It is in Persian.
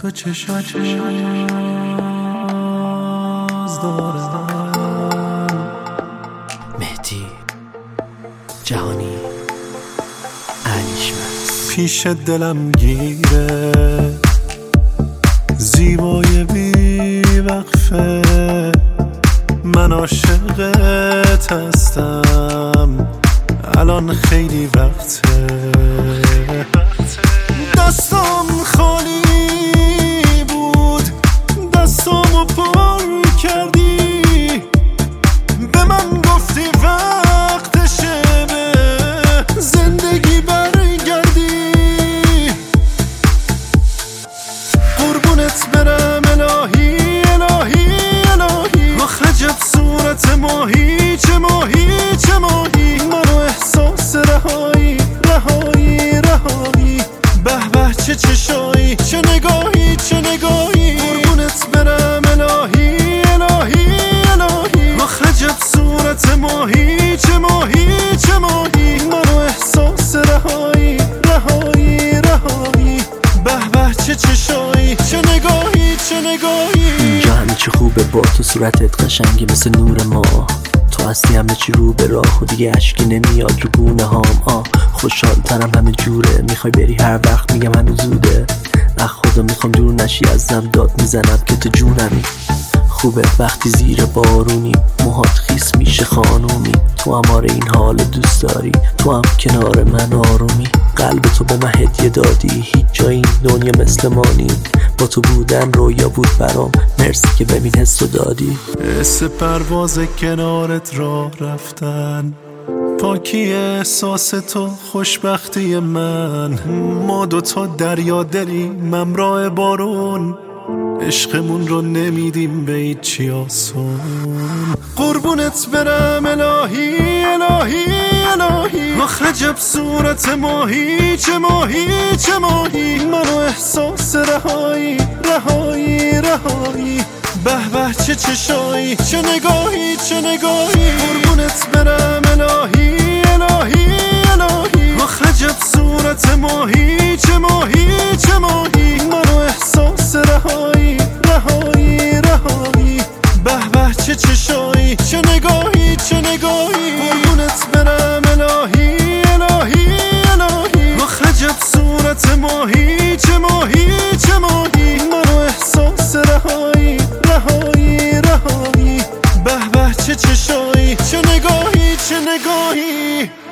تو چشات باز دارم. مهدی جهانی علیشمس پیش دلم گیره زیبای بی وقفه، من عاشقت هستم الان خیلی وقته. دستم خالی بود، دستامو پر کردی، به من گفتی وقتشه به زندگی برگردی. قربونت برم الهی الهی الهی، آخ عجب صورت ماهی، چه ماهی چه ماهی، منو احساس رهایی رهایی رهایی. به به چه چشایی، چه نگاهی چه نگاهی، قربونت برم الهی الهی الهی، آخ عجب صورت ماهی، چه ماهی چه ماهی، منو احساس رهایی رهایی رهایی. به به چه چشایی، چه نگاهی چه نگاهی. اینجا همه چی خوبه با تو، صورتت قشنگه مثل نور ماه، تو هستی همه چی رو به راه و دیگه اشکی نمیاد رو گونه هام. خوشحال ترم همه جوره، میخوای بری هر وقت میگم همه زوده. خدا میخوام دور نشی ازم، داد میزنم که تو جونمی. خوبه وقتی زیر بارونی، موهات خیس میشه خانومی، تو هم آره این حال دوست داری، تو هم کنار من آرومی. قلب تو به من هدیه دادی، هیچ جای این دنیا مثل ما نی، با تو بودن رویا بود برام، مرسی که ببین حسو دادی. حس پرواز کنارت را رفتن، پاکی احساس تو خوشبختی من، ما دوتا دریا دلیم همراه بارون، عشقمون رو نمیدیم به هیچی آسون. قربونت برم الهی الهی الهی، آخ عجب صورت ماهی، چه ماهی چه ماهی، منو احساس رهایی رهایی رهایی. به به چه چشایی، چه نگاهی چه نگاهی، قربونت برم الهی الهی الهی، آخ عجب صورت ماهی، چه ماهی چه ماهی، منو احساس رهایی رهایی رهایی. به به چه چشایی، چه نگاهی چه نگاهی، قربونت برم الهی الهی الهی، آخ عجب صورت ماهی، چه ماهی چه ماهی، منو احساس رهایی رهایی رهایی. به به چه چشایی، چه نگاهی چه نگاهی.